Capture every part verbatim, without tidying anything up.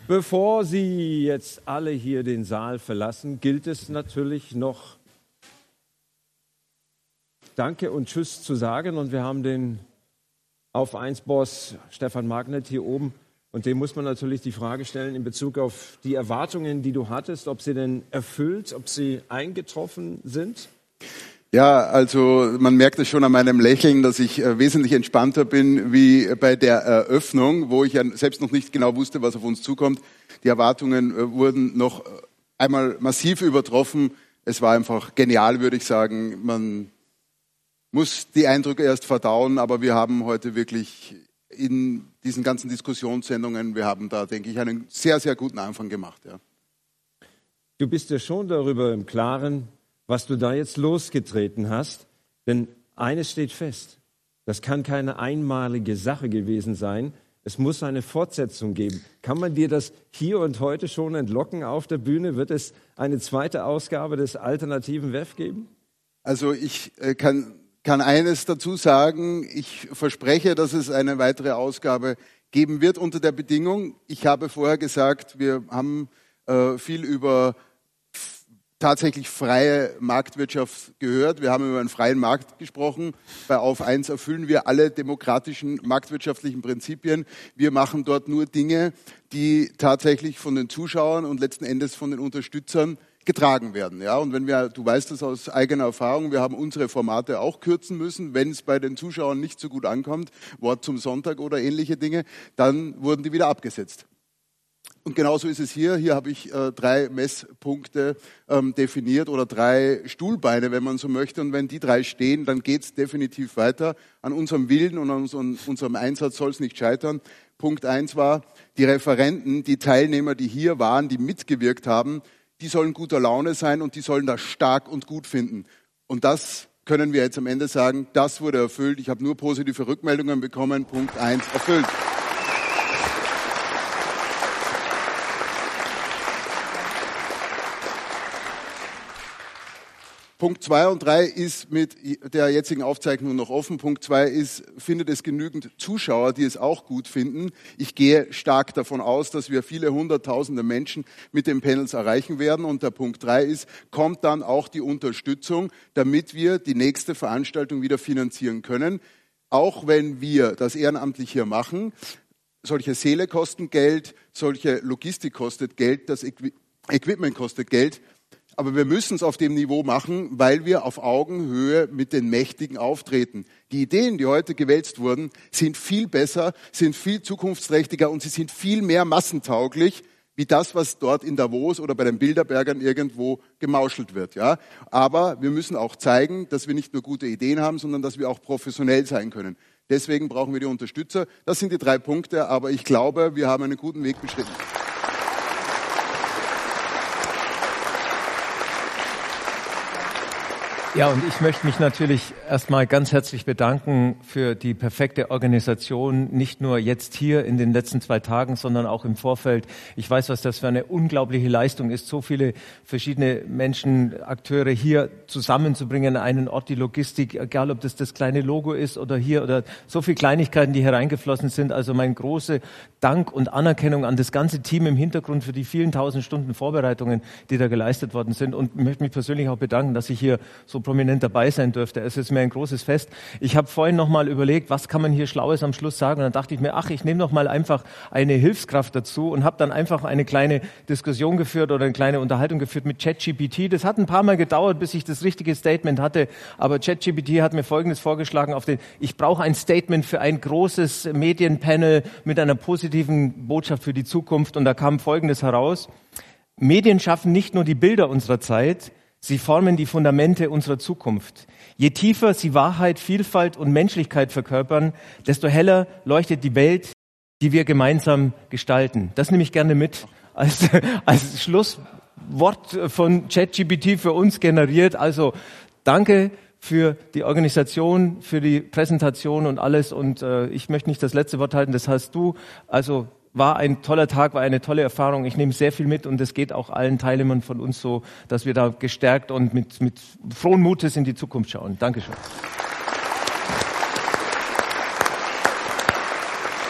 Bevor Sie jetzt alle hier den Saal verlassen, gilt es natürlich noch Danke und Tschüss zu sagen. Und wir haben den Auf eins Boss Stefan Magnet hier oben. Und dem muss man natürlich die Frage stellen in Bezug auf die Erwartungen, die du hattest, ob sie denn erfüllt, ob sie eingetroffen sind. Ja, also man merkt es schon an meinem Lächeln, dass ich äh, wesentlich entspannter bin wie bei der Eröffnung, wo ich ja selbst noch nicht genau wusste, was auf uns zukommt. Die Erwartungen äh, wurden noch einmal massiv übertroffen. Es war einfach genial, würde ich sagen. Man muss die Eindrücke erst verdauen, aber wir haben heute wirklich in diesen ganzen Diskussionssendungen, wir haben da, denke ich, einen sehr, sehr guten Anfang gemacht. Ja. Du bist ja schon darüber im Klaren, was du da jetzt losgetreten hast. Denn eines steht fest, das kann keine einmalige Sache gewesen sein. Es muss eine Fortsetzung geben. Kann man dir das hier und heute schon entlocken auf der Bühne? Wird es eine zweite Ausgabe des alternativen W E F geben? Also ich äh, kann, kann eines dazu sagen. Ich verspreche, dass es eine weitere Ausgabe geben wird unter der Bedingung. Ich habe vorher gesagt, wir haben äh, viel über tatsächlich freie Marktwirtschaft gehört. Wir haben über einen freien Markt gesprochen. Bei Auf eins erfüllen wir alle demokratischen marktwirtschaftlichen Prinzipien. Wir machen dort nur Dinge, die tatsächlich von den Zuschauern und letzten Endes von den Unterstützern getragen werden. Ja, und wenn wir, du weißt das aus eigener Erfahrung, wir haben unsere Formate auch kürzen müssen, wenn es bei den Zuschauern nicht so gut ankommt, Wort zum Sonntag oder ähnliche Dinge, dann wurden die wieder abgesetzt. Und genauso ist es hier. Hier habe ich äh, drei Messpunkte ähm, definiert oder drei Stuhlbeine, wenn man so möchte. Und wenn die drei stehen, dann geht es definitiv weiter. An unserem Willen und an unserem, unserem Einsatz soll es nicht scheitern. Punkt eins war, die Referenten, die Teilnehmer, die hier waren, die mitgewirkt haben, die sollen guter Laune sein und die sollen das stark und gut finden. Und das können wir jetzt am Ende sagen, das wurde erfüllt. Ich habe nur positive Rückmeldungen bekommen. Punkt eins erfüllt. Punkt zwei und drei ist mit der jetzigen Aufzeichnung noch offen. Punkt zwei ist, findet es genügend Zuschauer, die es auch gut finden. Ich gehe stark davon aus, dass wir viele hunderttausende Menschen mit den Panels erreichen werden. Und der Punkt drei ist, kommt dann auch die Unterstützung, damit wir die nächste Veranstaltung wieder finanzieren können. Auch wenn wir das ehrenamtlich hier machen, solche Seele kosten Geld, solche Logistik kostet Geld, das Equi- Equipment kostet Geld. Aber wir müssen es auf dem Niveau machen, weil wir auf Augenhöhe mit den Mächtigen auftreten. Die Ideen, die heute gewälzt wurden, sind viel besser, sind viel zukunftsträchtiger und sie sind viel mehr massentauglich, wie das, was dort in Davos oder bei den Bilderbergern irgendwo gemauschelt wird. Ja? Aber wir müssen auch zeigen, dass wir nicht nur gute Ideen haben, sondern dass wir auch professionell sein können. Deswegen brauchen wir die Unterstützer. Das sind die drei Punkte, aber ich glaube, wir haben einen guten Weg beschritten. Ja, und ich möchte mich natürlich erstmal ganz herzlich bedanken für die perfekte Organisation, nicht nur jetzt hier in den letzten zwei Tagen, sondern auch im Vorfeld. Ich weiß, was das für eine unglaubliche Leistung ist, so viele verschiedene Menschen, Akteure hier zusammenzubringen, an einen Ort, die Logistik, egal ob das das kleine Logo ist oder hier oder so viele Kleinigkeiten, die hereingeflossen sind. Also mein großer Dank und Anerkennung an das ganze Team im Hintergrund für die vielen tausend Stunden Vorbereitungen, die da geleistet worden sind. Und ich möchte mich persönlich auch bedanken, dass ich hier so prominent dabei sein dürfte. Es ist mir ein großes Fest. Ich habe vorhin noch mal überlegt, was kann man hier Schlaues am Schluss sagen? Und dann dachte ich mir, ach, ich nehme noch mal einfach eine Hilfskraft dazu und habe dann einfach eine kleine Diskussion geführt oder eine kleine Unterhaltung geführt mit ChatGPT. Das hat ein paar Mal gedauert, bis ich das richtige Statement hatte. Aber ChatGPT hat mir Folgendes vorgeschlagen: auf den, ich brauche ein Statement für ein großes Medienpanel mit einer positiven Botschaft für die Zukunft. Und da kam Folgendes heraus: Medien schaffen nicht nur die Bilder unserer Zeit, sie formen die Fundamente unserer Zukunft. Je tiefer sie Wahrheit, Vielfalt und Menschlichkeit verkörpern, desto heller leuchtet die Welt, die wir gemeinsam gestalten. Das nehme ich gerne mit als, als Schlusswort von ChatGPT für uns generiert. Also danke für die Organisation, für die Präsentation und alles. Und äh, ich möchte nicht das letzte Wort halten, das hast du. Also war ein toller Tag, war eine tolle Erfahrung. Ich nehme sehr viel mit und es geht auch allen Teilnehmern von uns so, dass wir da gestärkt und mit, mit frohen Mutes in die Zukunft schauen. Dankeschön.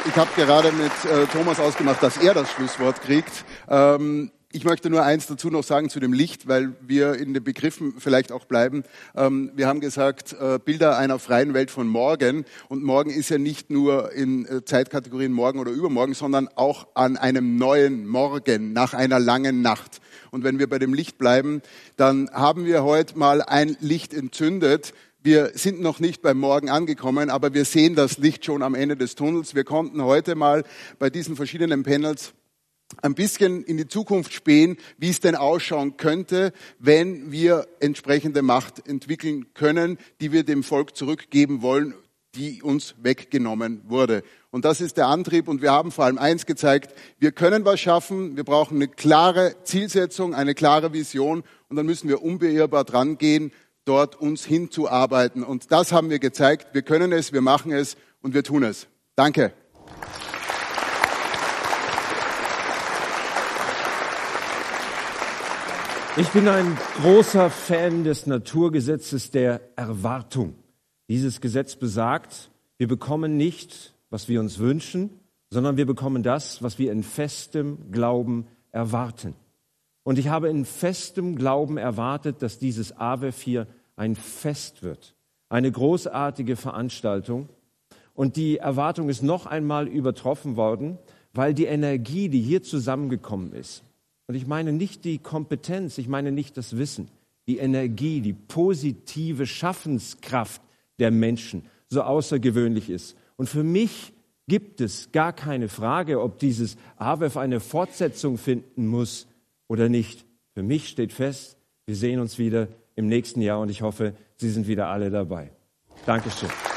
ich habe gerade mit äh, Thomas ausgemacht, dass er das Schlusswort kriegt. Ähm, Ich möchte nur eins dazu noch sagen zu dem Licht, weil wir in den Begriffen vielleicht auch bleiben. Ähm, wir haben gesagt, äh, Bilder einer freien Welt von morgen. Und morgen ist ja nicht nur in äh, Zeitkategorien morgen oder übermorgen, sondern auch an einem neuen Morgen, nach einer langen Nacht. Und wenn wir bei dem Licht bleiben, dann haben wir heute mal ein Licht entzündet. Wir sind noch nicht beim Morgen angekommen, aber wir sehen das Licht schon am Ende des Tunnels. Wir konnten heute mal bei diesen verschiedenen Panels ein bisschen in die Zukunft spähen, wie es denn ausschauen könnte, wenn wir entsprechende Macht entwickeln können, die wir dem Volk zurückgeben wollen, die uns weggenommen wurde. Und das ist der Antrieb. Und wir haben vor allem eins gezeigt: Wir können was schaffen. Wir brauchen eine klare Zielsetzung, eine klare Vision. Und dann müssen wir unbeirrbar dran gehen, dort uns hinzuarbeiten. Und das haben wir gezeigt. Wir können es, wir machen es und wir tun es. Danke. Ich bin ein großer Fan des Naturgesetzes der Erwartung. Dieses Gesetz besagt, wir bekommen nicht, was wir uns wünschen, sondern wir bekommen das, was wir in festem Glauben erwarten. Und ich habe in festem Glauben erwartet, dass dieses A W E F hier ein Fest wird, eine großartige Veranstaltung. Und die Erwartung ist noch einmal übertroffen worden, weil die Energie, die hier zusammengekommen ist, und ich meine nicht die Kompetenz, ich meine nicht das Wissen, die Energie, die positive Schaffenskraft der Menschen so außergewöhnlich ist. Und für mich gibt es gar keine Frage, ob dieses A W E F eine Fortsetzung finden muss oder nicht. Für mich steht fest, wir sehen uns wieder im nächsten Jahr und ich hoffe, Sie sind wieder alle dabei. Dankeschön.